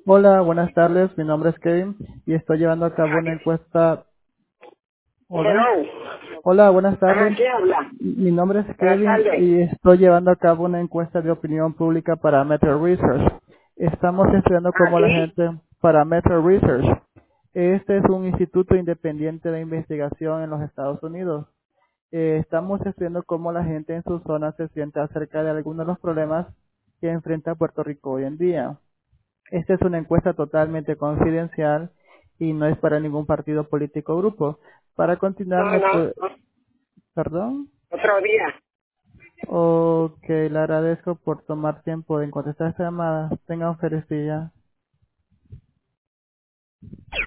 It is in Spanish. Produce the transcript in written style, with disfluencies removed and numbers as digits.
Hola, buenas tardes. Mi nombre es Kevin y estoy llevando a cabo una encuesta. Hola. Hello. Hola, buenas Ajá, tardes. ¿quién habla? Mi nombre es Buenas Kevin tardes. y estoy llevando a cabo una encuesta de opinión pública para Metro Research. Estamos estudiando Ah, cómo la sí. gente para Metro Research. Este es un instituto independiente de investigación en los Estados Unidos. Estamos estudiando cómo la gente en su zona se siente acerca de algunos de los problemas que enfrenta Puerto Rico hoy en día. Esta es una encuesta totalmente confidencial y no es para ningún partido político o grupo. Para continuar, No, no. ¿Perdón? Otro día. Ok, le agradezco por tomar tiempo en contestar esta llamada. Tenga un feliz día.